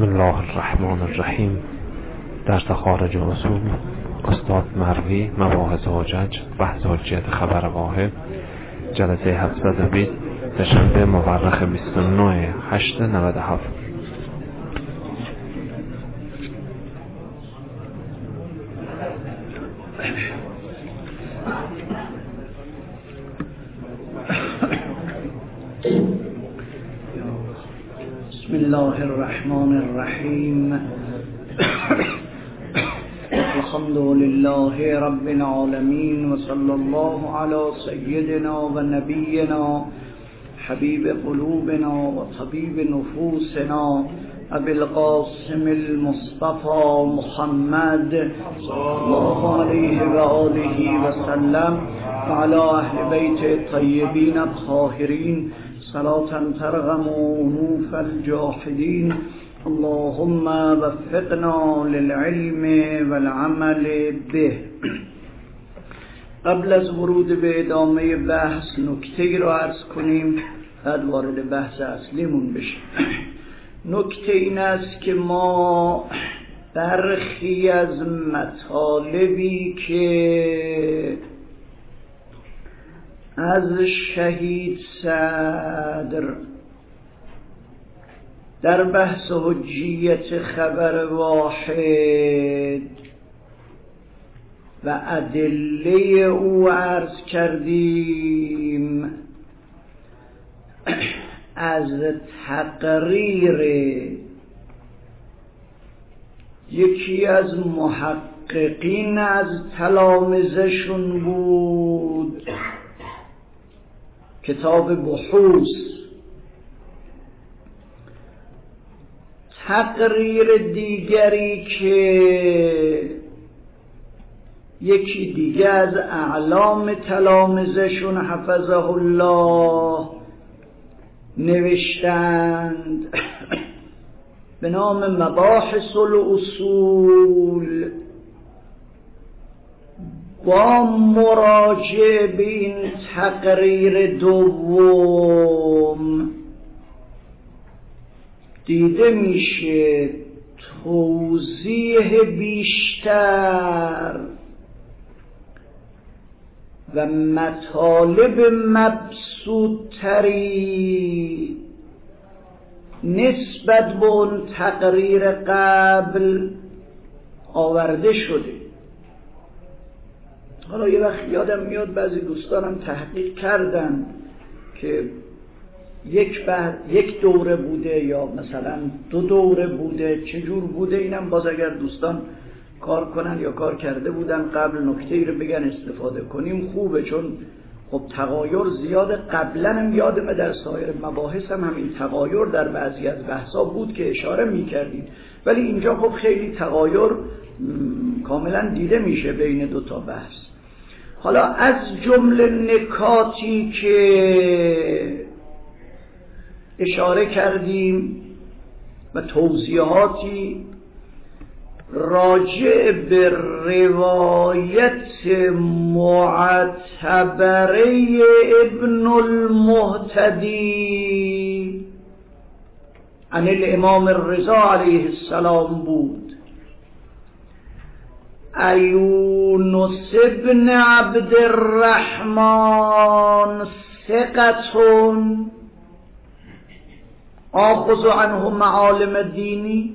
بسم الله الرحمن الرحیم. درس خارج اصول استاد مروی، مباحث حجج، بحث حجیت خبر واحد، جلسه 720، سه‌شنبه مورخ 29/8/97. بسم الله الرحمن الرحیم. الحمد لله رب العالمین و صلی الله علی سیدنا و نبینا حبیب قلوبنا و طبیب نفوسنا ابی القاسم المصطفى محمد صلی الله علیه و آله و سلم و علی اهل بیت الطیبین الطاهرین صلاة ترغم انوف الجاحدین. اللهم وفقنا للعلم والعمل به. قبل از ورود به ادامه بحث نکته‌ای را عرض کنیم، بعد وارد بحث اصلیمون بشیم. نکته این است که ما برخی از مطالبی که از شهید صدر در بحث حجیت خبر واحد و ادله او عرض کردیم، از تقریر یکی از محققین از تلامذه‌شون بود، کتاب بحوث. تقریر دیگری که یکی دیگه از اعلام تلامذه‌شون حفظه الله نوشتند به نام مباحث الاصول، با مراجعه به این تقریر دوم دیده میشه توضیح بیشتر و مطالب مبسوط‌تری نسبت به اون تقریر قبل آورده شده. حالا یه وقت یادم میاد بعضی دوستانم تحقیق کردن که یک دوره بوده یا مثلا 2 دوره بوده، چجور بوده. اینم باز اگر دوستان کار کنن یا کار کرده بودن قبل نکته‌ای رو بگن استفاده کنیم خوبه، چون خب تغایر زیاده. قبلا هم یادمه در سایر مباحث هم همین تغایر در بعضی از بحثا بود که اشاره می‌کردید، ولی اینجا خب خیلی تغایر کاملا دیده میشه بین 2 تا بحث. حالا از جمله نکاتی که اشاره کردیم و توضیحاتی راجع به روایت معتبره ابن المهتدی عن الامام الرضا علیه السلام بود. یونس ابن عبد الرحمن ثقة آخذ عنه معالم الدینی.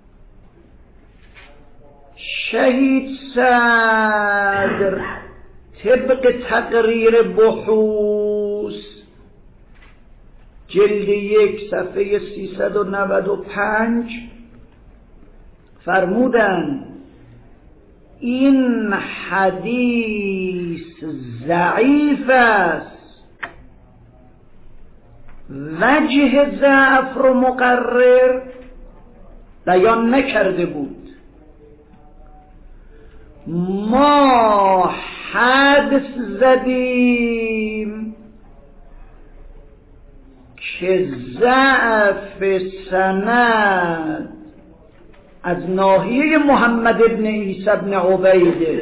شهید صدر طبق تقریر بحوث جلد 1 صفحه 395 فرمودند این حدیث ضعیف است. وجه ضعف رو مقرر بیان نکرده بود. ما حدس زدیم که ضعف سند از ناحیه محمد ابن عیسی ابن عبیده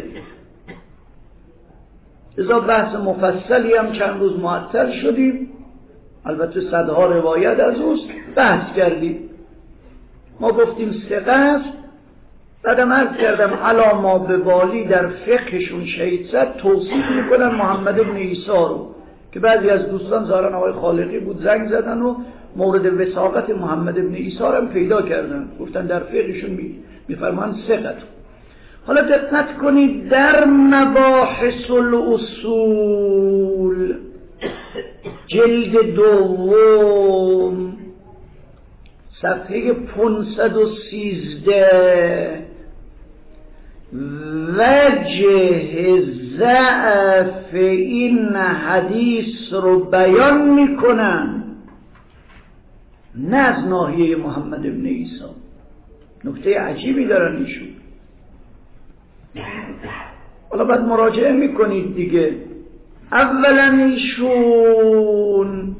ازا بحث مفصلی هم چند روز معطل شدیم، البته صدها روایت از اوست بحث کردیم. ما گفتیم ثقه است. بعدم عرض کردم علا ما به والی در فقهشون شهید زد توصیف میکنن محمد ابن عیسی رو که بعضی از دوستان ظاهرا آقای خالقی بود زنگ زدن و مورد وثاقت محمد ابن عیسی رو هم پیدا کردن، گفتن در فقهشون میفرمان ثقت. حالا دقت کنید در مباحث الاصول جلد دوم صفحه 513 وجه ضعف این حدیث رو بیان میکنن، نه از ناحیه محمد ابن عیسی. نکته عجیبی دارن ایشون. حالا باید مراجعه میکنید دیگه. اولا ایشون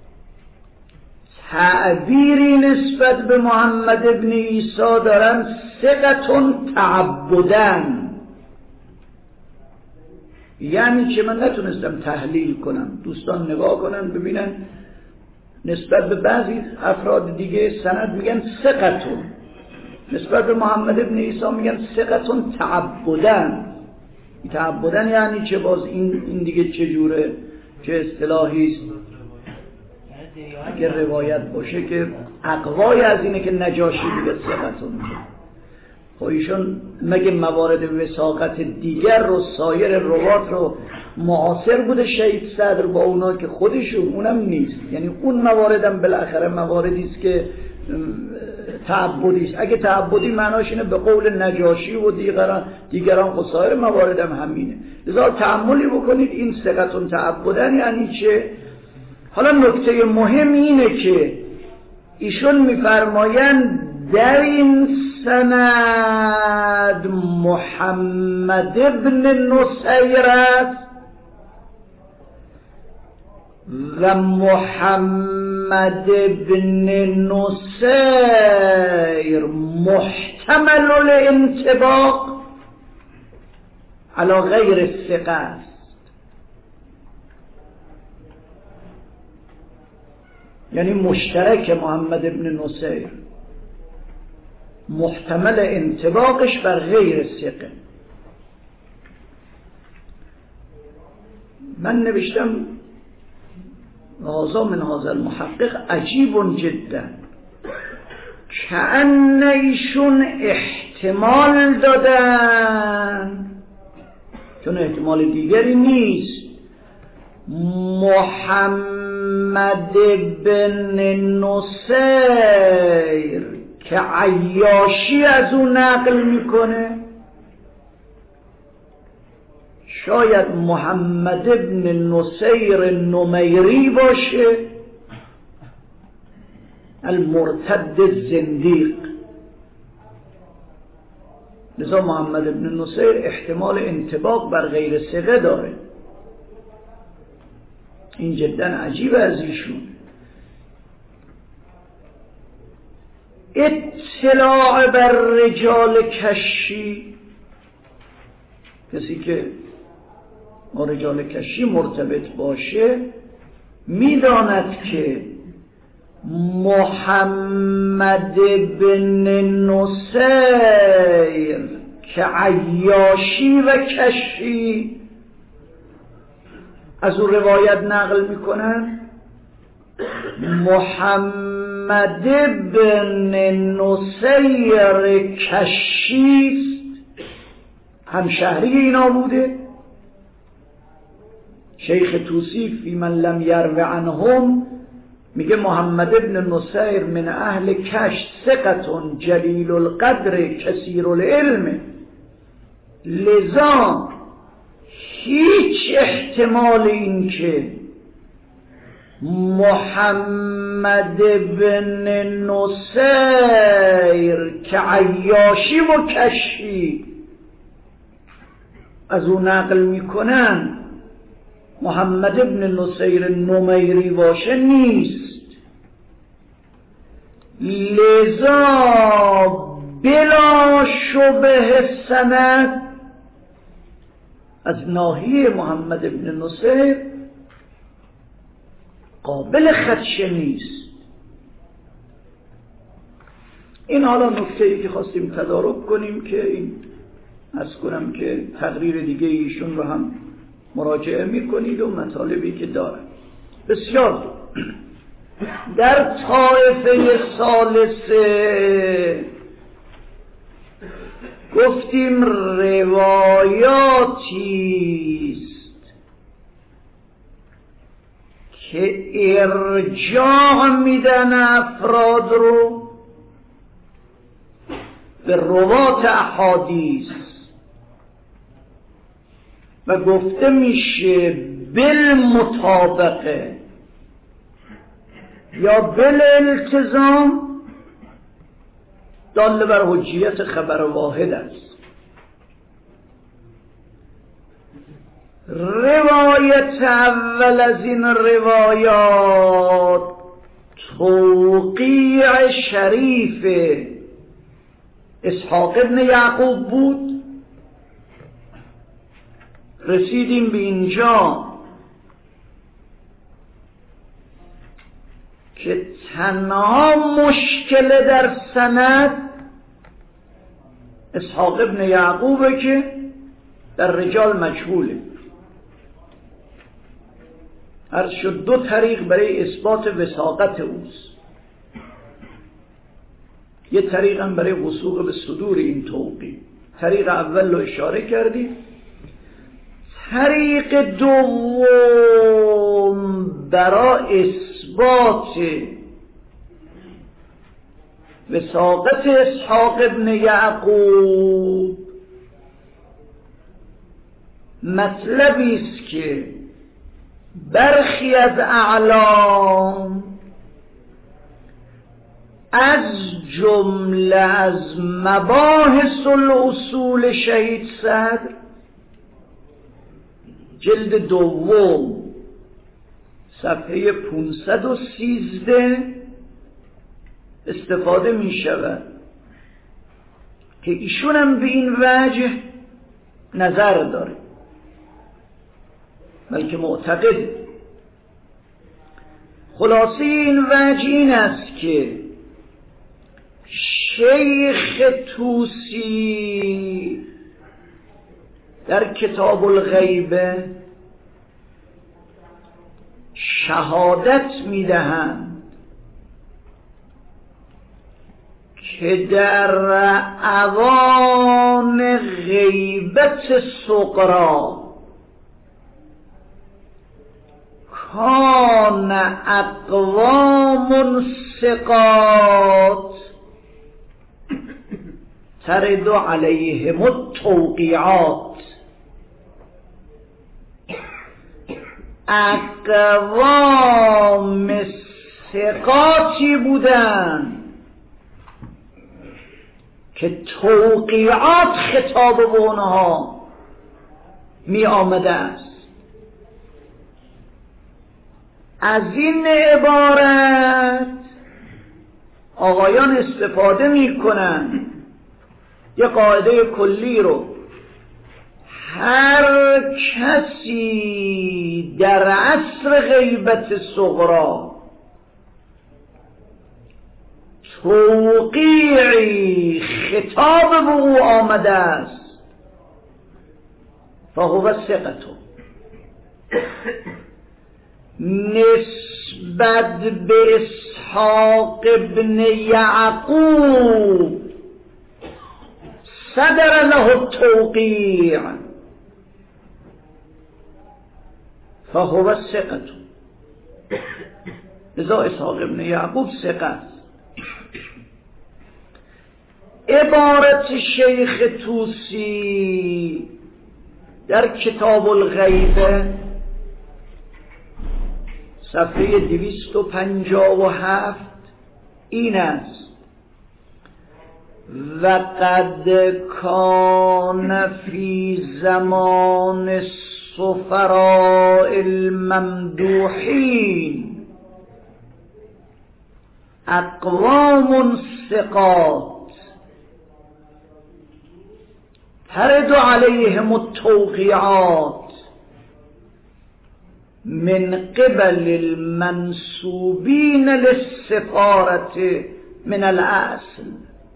تعبیری نسبت به محمد ابن عیسی دارن ثقتون تعبدن، یعنی که من نتونستم تحلیل کنم، دوستان نگاه کنن ببینن نسبت به بعضی افراد دیگه سند میگن ثقتون، نسبت به محمد ابن عیسی میگن ثقتون تعبدن. تعبدن یعنی چه؟ باز این دیگه چجوره، چه اصطلاحی است؟ اگر روایت باشه که اقوای از اینه که نجاشی دیگه ثقتون. خب ایشون مگه موارد وثاقت دیگر رو سایر روات رو معاصر بوده شهید صدر با اونا که خودشون اونم نیست، یعنی اون مواردم بالاخره مواردی است که تعبدی است. اگه تعبدی معناش اینه به قول نجاشی و دیگران خود سایر مواردم همینه. لذا تأملی بکنید این ثقتون تعبدن یعنی چه. حالا نکته مهم اینه که ایشون میفرمایند در این سند محمد ابن نصیر است و محمد ابن نصیر محتمل الانطباق علی غیر ثقه است. یعنی مشترک محمد ابن نصیر محتمل انطباقش بر غیر ثقه. من نوشتم هذا من هذا المحقق عجیب جدا، کأن ایشون احتمال دادن، چون احتمال دیگری نیست، محمد بن نصیر که عیاشی از اون نقل میکنه، شاید محمد بن نصیر نمیری باشه المرتد الزندیق. لذا محمد بن نصیر احتمال انطباق بر غیر ثقه داره. این جدا عجیب از ایشون. اطلاع بر رجال کشی، کسی که با رجال کشی مرتبط باشه میداند که محمد بن نصیر که عیاشی و کشی از او روایت نقل میکنن، محمد بن نصیر کشیست، همشهری اینا بوده. شیخ توسی فی من لم یرو عنهم میگه محمد بن نصیر من اهل کش ثقة جلیل القدر کثیر العلم. لذا هیچ احتمال این که محمد بن نصیر که عیاشی و کشی از او نقل میکنن محمد بن نصیر نمیری باشه نیست. لذا بلا شبه سند از ناحیه محمد بن نصیر قابل خدشه نیست. این حالا نکته‌ای که خواستیم تدارک کنیم که این عرض کنم که تقریر دیگه ایشون رو هم مراجعه میکنید و مطالبی که داره. بسیار در طایفه ثالثه گفتیم روایاتیست که ارجاع میدن افراد رو به روات احادیث و گفته میشه بالمطابقه یا بالالتزام دال بر حجیت خبر واحد است. روایت اول از این روایات توقیع شریف اسحاق ابن یعقوب بود. رسیدیم به اینجا که تنها مشکل در سند اسحاق ابن یعقوبه که در رجال مجهوله. عرض شد دو طریق برای اثبات وثاقت اوست. یه طریق هم برای وثوق به صدور این توقیع. طریق اول رو اشاره کردیم. طریق دوم برای اثبات وثاقت اسحاق ابن یعقوب مطلبی است که برخی از اعلام از جمله از مباحث الاصول شهید صدر جلد دوم صفحه 513 استفاده می شود که ایشون هم به این وجه نظر داره، بلکه معتقد. خلاصه این وجه این است که شیخ طوسی در کتاب الغیبه شهادت میدهند که در اوان غیبت صغرا کان اقوام ثقات ترد علیهم التوقیعات. اقوام ثقاتی بودن که توقیعات خطاب به اونها می آمده است. از این عبارت آقایان استفاده می کنن یه قاعده کلی رو: هر کسی در عصر غیبت صغرا توقیعی خطاب به او آمده است فهو ثقة. نسبت به اسحاق ابن یعقوب صدر له التوقیع فهو ثقة. لذا اسحاق ابن یعقوب ثقه است. عبارت شیخ طوسی در کتاب الغیبه صفحه 257 این است: وقد کان فی زمان السفراء الممدوحین اقوام ثقات ترد علیهم التوقیعات من قبل المنسوبین للسفارة من الاصل.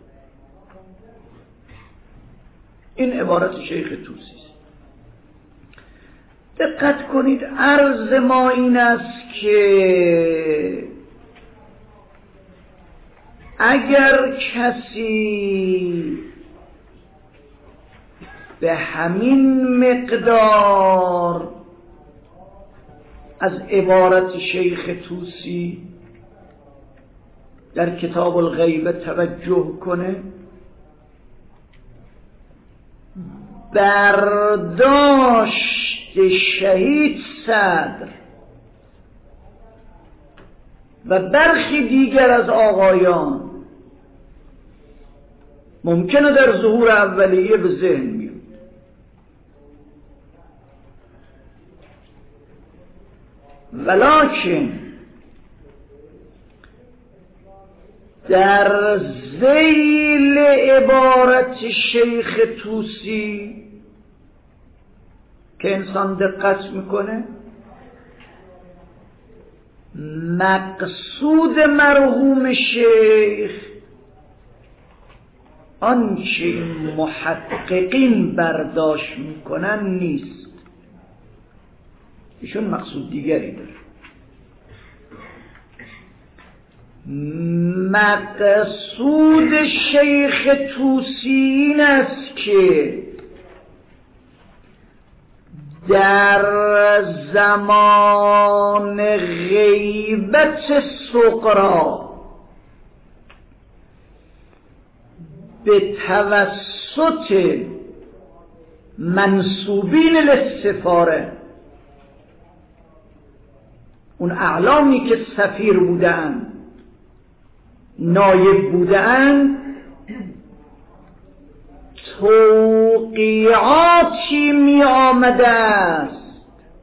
این عبارت شیخ طوسی است. دقت کنید، عرض ما این است که اگر کسی به همین مقدار از عبارت شیخ طوسی در کتاب الغیبه توجه کنه، برداشت شهید صدر و برخی دیگر از آقایان ممکنه در ظهور اولیه به ذهن میاد، ولکن در ذیل عبارت شیخ طوسی که انسان دقت میکنه، مقصود مرحوم شیخ آنچه محققین برداشت میکنن نیست، ایشون مقصود دیگری داره. مقصود شیخ طوسی این است که در زمان غیبت صغرا به توسط منسوبین للسفاره، اون اعلامی که سفیر بودن، نایب بودن، توقیعاتی می آمده است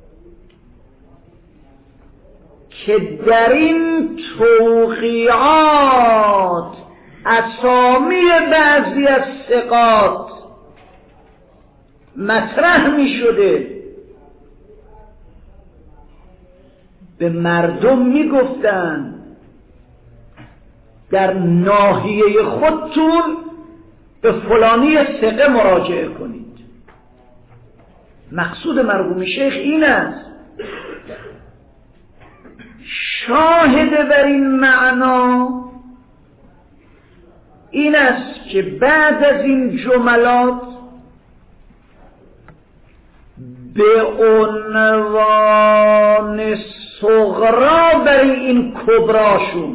که در این توقیعات اسامی بعضی از ثقات مطرح می شده، به مردم می گفتن در ناحیه خودتون به فلانی ثقه مراجعه کنید. مقصود مرحوم شیخ این است. شاهد بر این معنا این است که بعد از این جملات به عنوان صغرا برای این کبراشون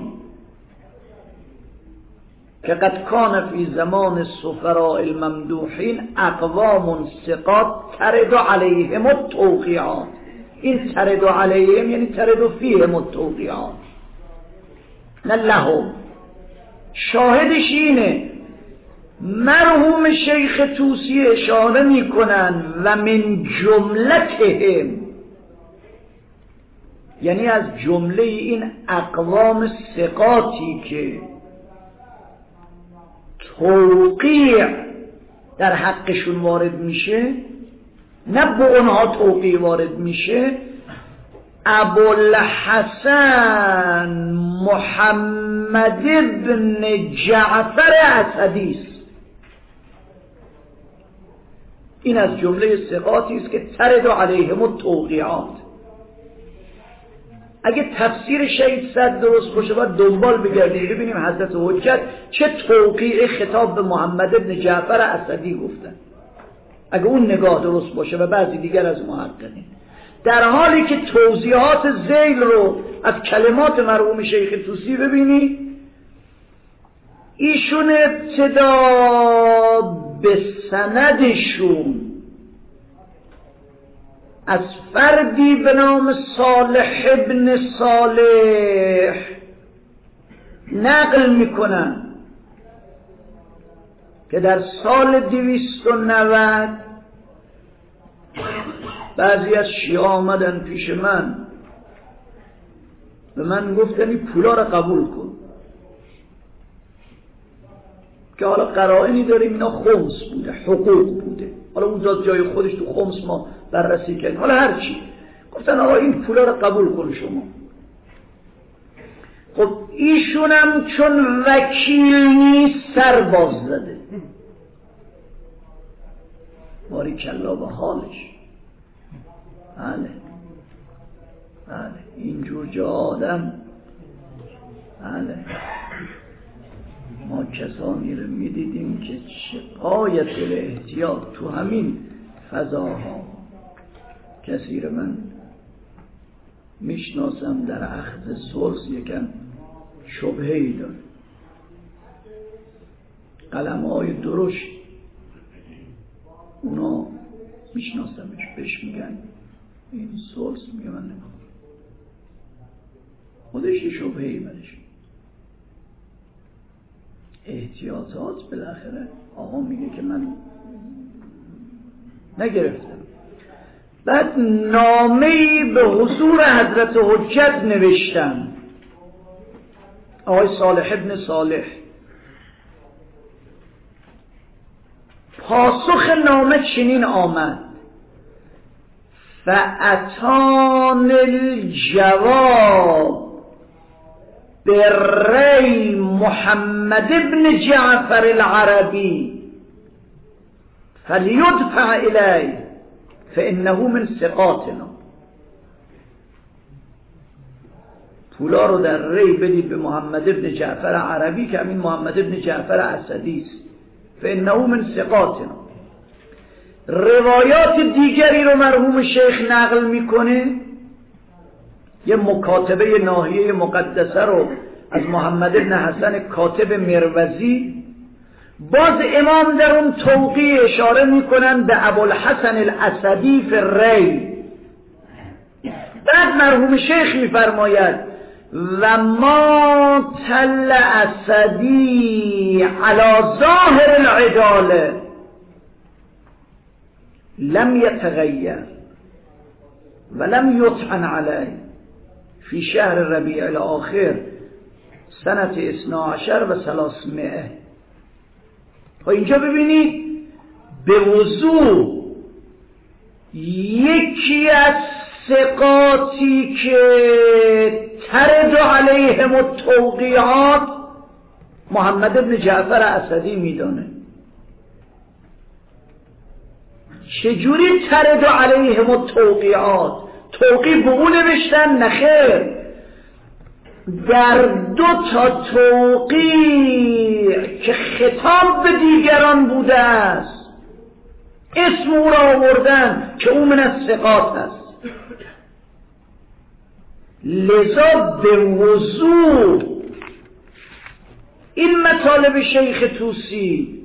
که قد کان فی زمان السفراء الممدوحین اقوام ثقات ترد علیهم التوقیعات. این ترد علیهم یعنی ترد فیهم التوقیعات، نه لهم. شاهدش اینه، مرحوم شیخ طوسی اشاره میکنن و من جملتهم، یعنی از جمله این اقوام ثقاتی که توقیع در حقشون وارد میشه، نه به اونها توقیع وارد میشه، ابوالحسن محمد بن جعفر اسدی است. این از جمله ثقاتی است که ترد علیهم التوقیعات. اگه تفسیر شهید صدر درست باشه باید دنبال بگردیم ببینیم حضرت حجت چه توقیع خطاب به محمد بن جعفر اسدی گفتن. اگه اون نگاه درست باشه و بعضی دیگر از محققین، در حالی که توضیحات ذیل رو از کلمات مرحوم شیخ طوسی ببینی، ایشون ابتدا به سندشون از فردی به نام صالح ابن صالح نقل میکنن که در سال 290 بعضی از شیعه آمدن پیش من، به من گفتن این پولا را قبول کن که حالا قرائنی داریم اینا خمس بوده، حقوق بوده، حالا اون ذات جای خودش تو خمس ما بررسی کردیم، حالا هرچی. گفتن آقا این پولا را قبول کن شما. خب ایشونم چون وکیل نیست سر باز زده، باریکلا به حالش. بله اینجور جا آدم، بله ما کسانی رو میدیدیم که چه غایت احتیاط تو همین فضاها. کسی رو من میشناسم در عهد سلس یکم شبهه‌ای داره، قلم‌های درشت، اونا میشناسمش، بهش میگن این سلس، میگه من نمیخوام، خودش شبهه‌ای برش. احتیاطات بالاخره آقا میگه که من نگرفتم. بعد نامه‌ای به حضور حضرت حجت نوشتم، آقای صالح ابن صالح. پاسخ نامه چنین آمد: فأتان الجواب بالری محمد بن جعفر العربی فلیدفع الیه فانه من ثقاتنا. پولا رو در ری بدید به محمد بن جعفر عربی که همین محمد بن جعفر اسدی است. فانه من ثقاتنا. روایات دیگری رو مرحوم شیخ نقل میکنه. یه مکاتبه ناحیه مقدسه رو از محمد بن حسن کاتب مروزی، باز امام در اون توقیع اشاره میکنن به ابوالحسن الاسدی فی الری. بعد مرحوم شیخ میفرماید: و ما تل اسدی علی ظاهر العداله لم يتغير ولم يطعن عليه في شهر ربيع الآخر سنة 12 و 300. و اینجا ببینید به وضوح یکی از ثقاتی که ترد علیهم التوقیعات محمد بن جعفر اسدی میدانه. چجوری ترد علیهم التوقیعات؟ توقیع به اون نوشتن؟ نخیر، در 2 توقیع که خطاب به دیگران بوده است اسم او را آوردن که او من الثقات است. لذا به وضوح این مطالب شیخ طوسی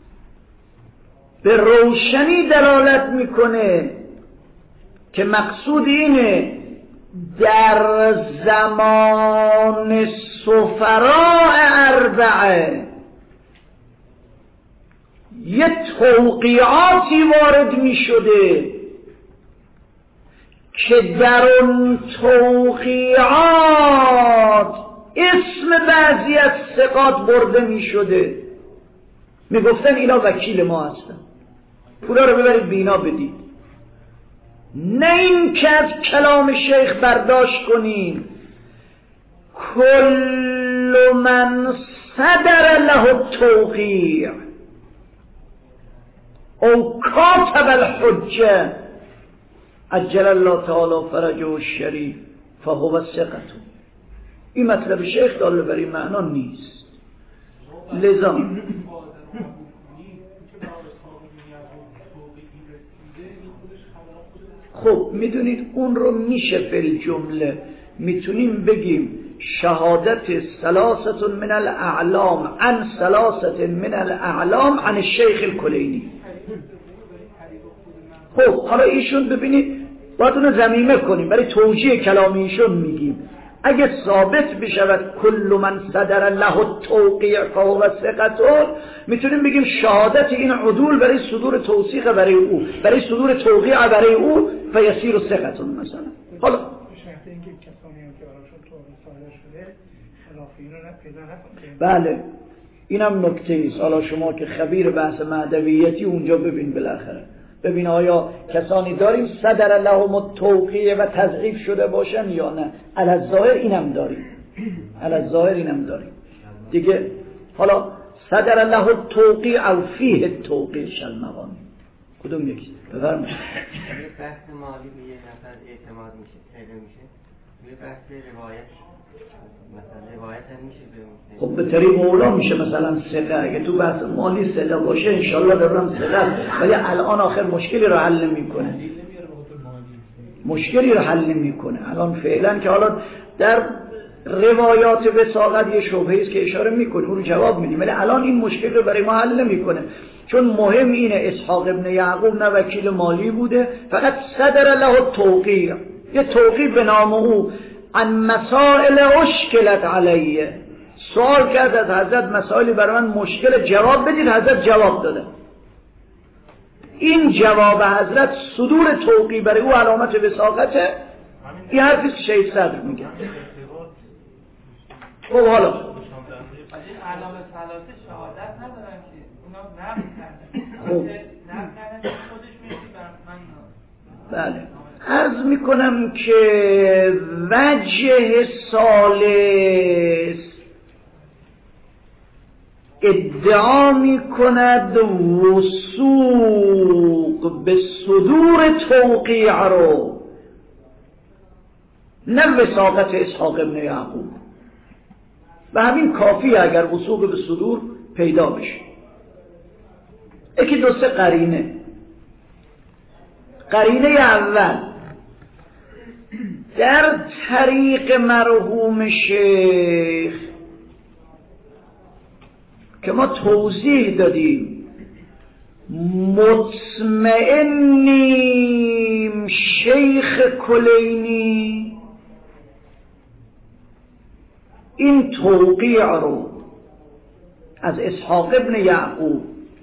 به روشنی دلالت میکنه که مقصود اینه در زمان سفراء اربعه یه توقیعاتی وارد می شده که در اون توقیعات اسم بعضی از ثقات برده می شده، می گفتن اینا وکیل ما هستن، پولا رو ببرید بینا بدید. نه این که از کلام شیخ برداشت کنیم کل من صدر له التوقیع او کاتب الحجه عجل الله تعالی فرجه الشریف فهو ثقة. این مطلب شیخ داره بر این معنا نیست. لذا خب میدونید اون رو میشه فی جمله میتونیم بگیم شهادت ثلاثه من الاعلام عن ثلاثه من الاعلام عن الشیخ الکلینی. خب حالا ایشون ببینید باید اونو ضمیمه کنیم، برای توجیه کلام ایشون میگیم اگه ثابت بشود کل من صدر له التوقیع فهو ثقة، میتونیم بگیم شهادت این عدول برای صدور توثیق برای او، برای صدور توقیع برای او فیسیر ثقة مثلا. حالا بله اینم نکته است. حالا شما که خبیر بحث مهدویتی اونجا ببین، بالاخره ببین آیا کسانی داریم صدر لهم التوقیع و تضعیف شده باشن یا نه. الظاهر اینم داریم، الظاهر اینم داریم دیگه. حالا صدر له التوقیع او فیه التوقیع شل مقامی، کدوم یکی؟ بفرمایید. بحث مالی به یه نفر اعتماد میشه، پیدا میشه. توی بحث روایت مثلا روایت هم میشه به خب به طریق اولا میشه مثلا صدقه. اگه تو بحث مالی صدقه باشه انشالله دارم صدقه، ولی الان آخر مشکلی رو حل نمیکنه. مشکلی رو حل نمیکنه الان فعلا، که حالا در روایات وثاقت یه شبهه است که اشاره میکنه، اون رو جواب میدیم، ولی الان این مشکل رو برای ما حل نمیکنه. چون مهم اینه اسحاق ابن یعقوب نه وکیل مالی بوده، فقط صدر له توقیع، یه توقیع به نام او عن مسائل اشکلت علیه، سوال کرد از حضرت مسائلی برای من مشکل، جواب بدید. حضرت جواب داده. این جواب حضرت صدور توقیع برای او علامت وثاقته. این حرفی که شیخ صدر میگه. خب حالا علامت ثلاثه شهادت ندارن که اونا نقل کردن. خب نقل کردن که خودش میگه من بله عرض میکنم که وجه ثالث ادعا میکند وثوق به صدور توقیع رو، نه وثاقت اسحاق ابن یعقوب. و همین کافیه اگر وثوق به صدور پیدا بشه. یکی دو سه قرینه. قرینه اول در طریق مرحوم شیخ که ما توضیح دادیم، مطمئنیم شیخ کلینی این توقیع رو از اسحاق ابن یعقوب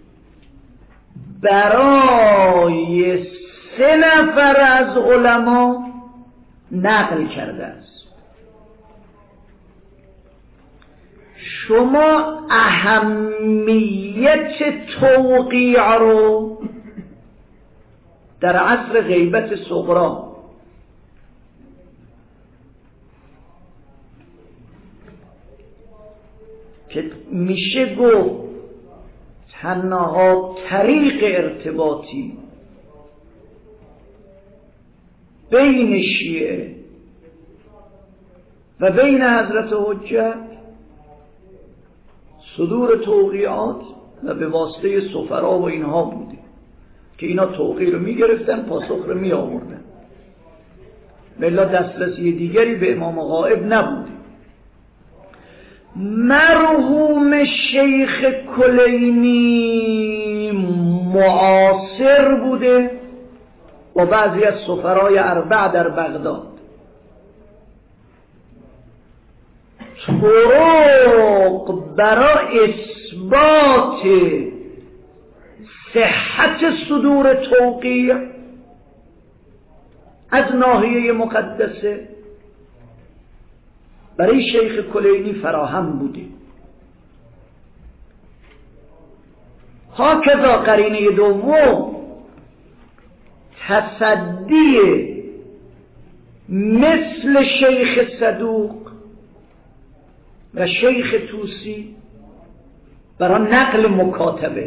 برای 3 نفر از علما نقل کرده است. شما اهمیت توقیع رو در عصر غیبت صغری که میشه گفت تنها طریق ارتباطی بین شیعه و بین حضرت حجت صدور توقیعات و به واسطه سفرا و اینها بوده که اینا توقیع رو میگرفتن، پاسخ رو می آوردن. بلا دسترسی دیگری به امام غائب نبوده. مرحوم شیخ کلینی معاصر بوده با بعضی از سفرای 4 در بغداد. طرق برای اثبات صحت صدور توقیع از ناحیه مقدسه برای شیخ کلینی فراهم بوده. هاکذا قرینه دوم تصدی مثل شیخ صدوق و شیخ توسی برای نقل مکاتبه.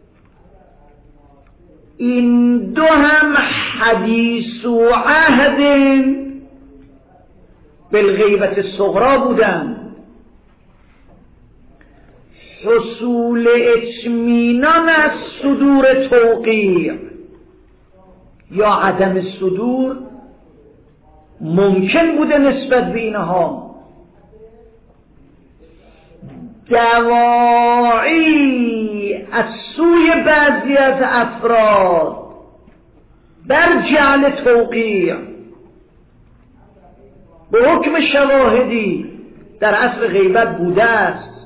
این دو هم حدیث و عهد بالغیبت صغرا بودند. حصول اطمینان از صدور توقیع یا عدم صدور ممکن بوده نسبت به اینها. دواعی از سوی بعضی از افراد بر جعل توقیع به حکم شواهدی در عصر غیبت بوده است.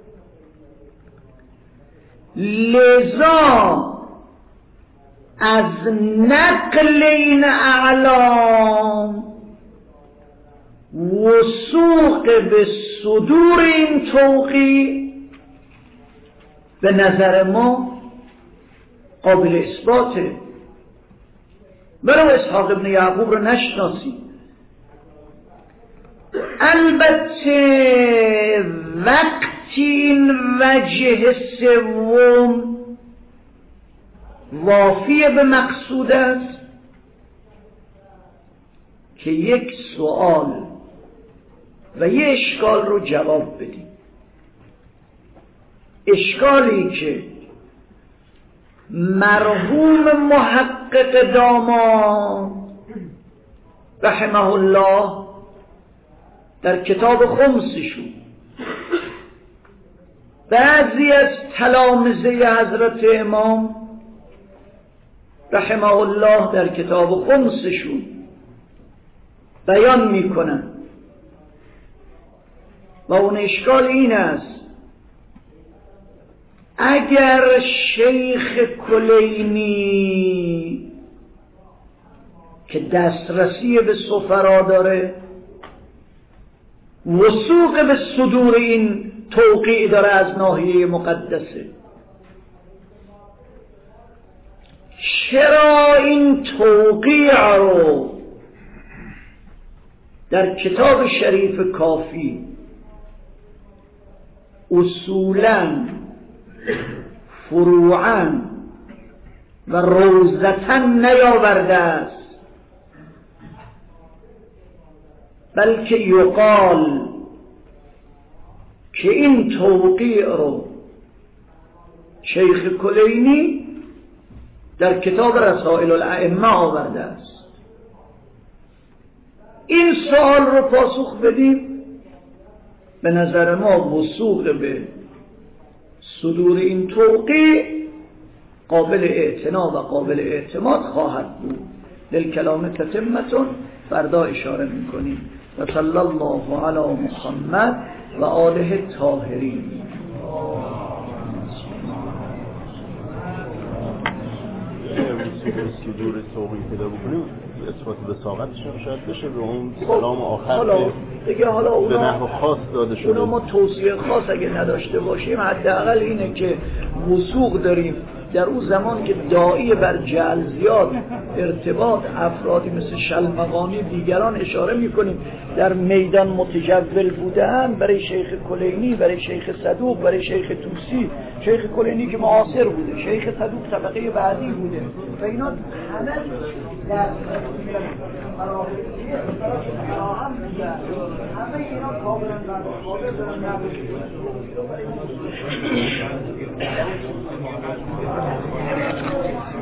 لذا از نقل این اعلام وثوق به صدور این توقیع به نظر ما قابل اثباته. برای اسحاق ابن یعقوب رو نشناسیم. البته وقتی این وجه سوم وافی به مقصود است که یک سوال و یک اشکال رو جواب بدیم. اشکالی که مرحوم محقق داماد رحمه الله در کتاب خمسشون بعضی از تلامذه حضرت امام رحمه الله در کتاب خمسشون بیان میکنن و اون اشکال این است: اگر شیخ کلینی که دسترسی به سفرا داره، وثوق به صدور این توقیع داره از ناحیه مقدسه، چرا این توقیع رو در کتاب شریف کافی اصولاً فروعاً و روزتاً نیاورده است، بلکه یقال که این توقیع رو شیخ کلینی در کتاب رسائل الائمه آورده است. این سوال رو پاسخ بدیم، به نظر ما وثوق به صدور این توقیع قابل اعتنا و قابل اعتماد خواهد بود. للکلام تتمتون فردا اشاره میکنیم. و صلی الله علی محمد و آله الطاهرین. صدور توقیع پیدا بکنیم اثبات وثاقتش شاید بشه به اون کلام آخر دیگه. حالا به نحو خاص داده شده. اونا ما توصیه خاص اگه نداشته باشیم، حداقل اینه که وثوق داریم در اون زمان که داعی بر جعل زیاد ارتباط افرادی مثل شلمغانی دیگران اشاره میکنیم در میدان متجول بودن، برای شیخ کلینی، برای شیخ صدوق، برای شیخ توسی. شیخ کلینی که معاصر بوده، شیخ صدوق طبقه بعدی بوده و اینا همه در همه اینا کاملا در